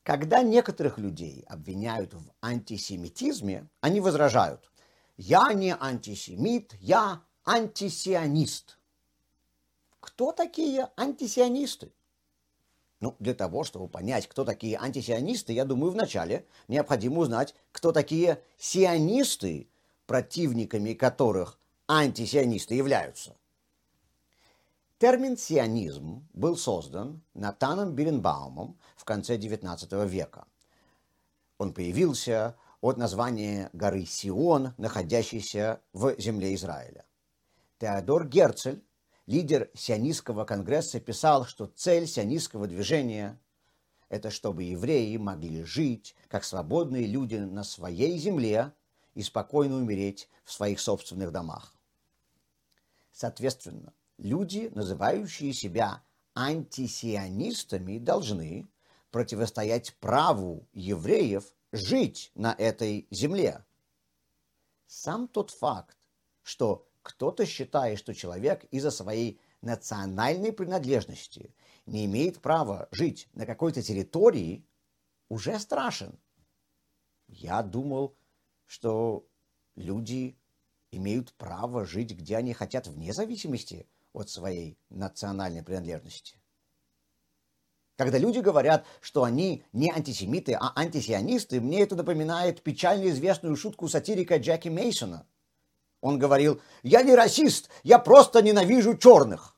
Когда некоторых людей обвиняют в антисемитизме, они возражают: «Я не антисемит, я антисионист». Кто такие антисионисты? Для того, чтобы понять, кто такие антисионисты, я думаю, вначале необходимо узнать, кто такие сионисты, противниками которых антисионисты являются. Термин «сионизм» был создан Натаном Бирнбаумом в конце XIX века. Он появился от названия горы Сион, находящейся в земле Израиля. Теодор Герцль, лидер сионистского конгресса, писал, что цель сионистского движения – это чтобы евреи могли жить как свободные люди на своей земле и спокойно умереть в своих собственных домах. Соответственно, люди, называющие себя антисионистами, должны противостоять праву евреев жить на этой земле. Сам тот факт, что кто-то считает, что человек из-за своей национальной принадлежности не имеет права жить на какой-то территории, уже страшен. Я думал, что люди имеют право жить, где они хотят, вне зависимости от своей национальной принадлежности. Когда люди говорят, что они не антисемиты, а антисионисты, мне это напоминает печально известную шутку сатирика Джеки Мейсона. Он говорил: «Я не расист, я просто ненавижу черных».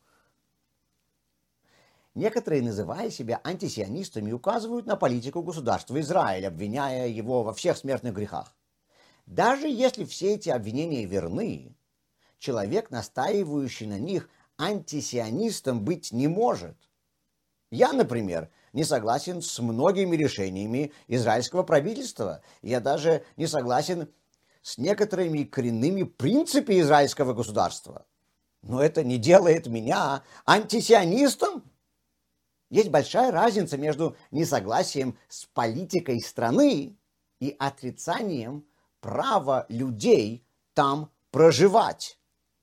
Некоторые, называя себя антисионистами, указывают на политику государства Израиль, обвиняя его во всех смертных грехах. Даже если все эти обвинения верны, человек, настаивающий на них, антисионистом быть не может. Я, например, не согласен с многими решениями израильского правительства. Я даже не согласен с некоторыми коренными принципами израильского государства. Но это не делает меня антисионистом. Есть большая разница между несогласием с политикой страны и отрицанием права людей там проживать.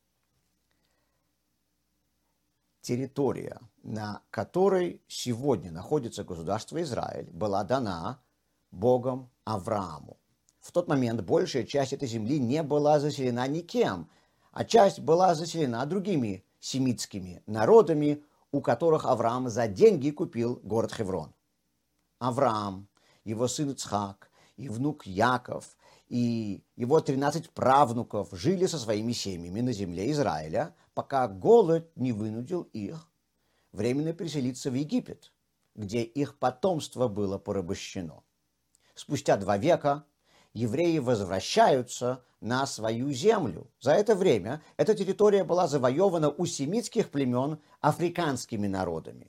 Территория, на которой сегодня находится государство Израиль, была дана Богом Аврааму. В тот момент большая часть этой земли не была заселена никем, а часть была заселена другими семитскими народами, у которых Авраам за деньги купил город Хеврон. Авраам, его сын Ицхак и внук Яков и его 13 правнуков жили со своими семьями на земле Израиля, пока голод не вынудил их временно переселиться в Египет, где их потомство было порабощено. Спустя 2 века евреи возвращаются на свою землю. За это время эта территория была завоевана у семитских племен африканскими народами.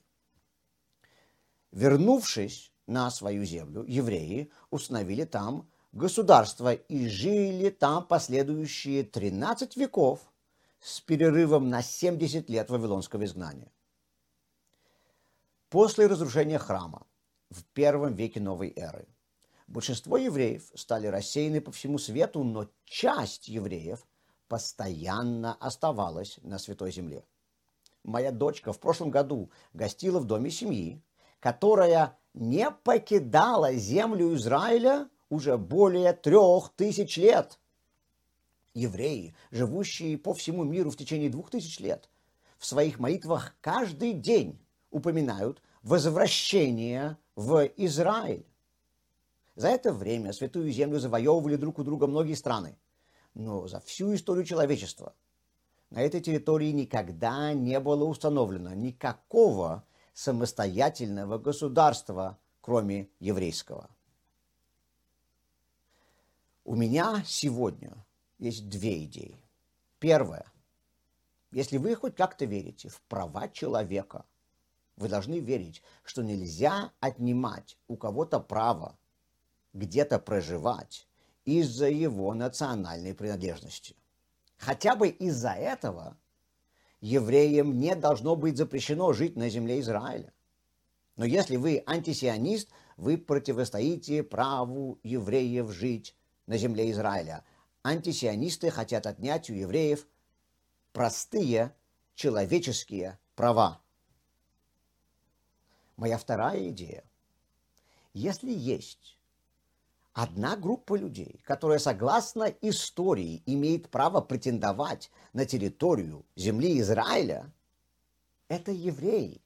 Вернувшись на свою землю, евреи установили там государство и жили там последующие 13 веков с перерывом на 70 лет вавилонского изгнания. После разрушения храма в 1 веке новой эры большинство евреев стали рассеяны по всему свету, но часть евреев постоянно оставалась на Святой Земле. Моя дочка в прошлом году гостила в доме семьи, которая не покидала землю Израиля уже более 3000 лет. Евреи, живущие по всему миру в течение 2000 лет, в своих молитвах каждый день упоминают возвращение в Израиль. За это время Святую Землю завоевывали друг у друга многие страны. Но за всю историю человечества на этой территории никогда не было установлено никакого самостоятельного государства, кроме еврейского. У меня сегодня есть 2 идеи. Первая. Если вы хоть как-то верите в права человека, вы должны верить, что нельзя отнимать у кого-то право где-то проживать из-за его национальной принадлежности. Хотя бы из-за этого евреям не должно быть запрещено жить на земле Израиля. Но если вы антисионист, вы противостоите праву евреев жить на земле Израиля. Антисионисты хотят отнять у евреев простые человеческие права. Моя вторая идея. Если есть одна группа людей, которая, согласно истории, имеет право претендовать на территорию земли Израиля, это евреи.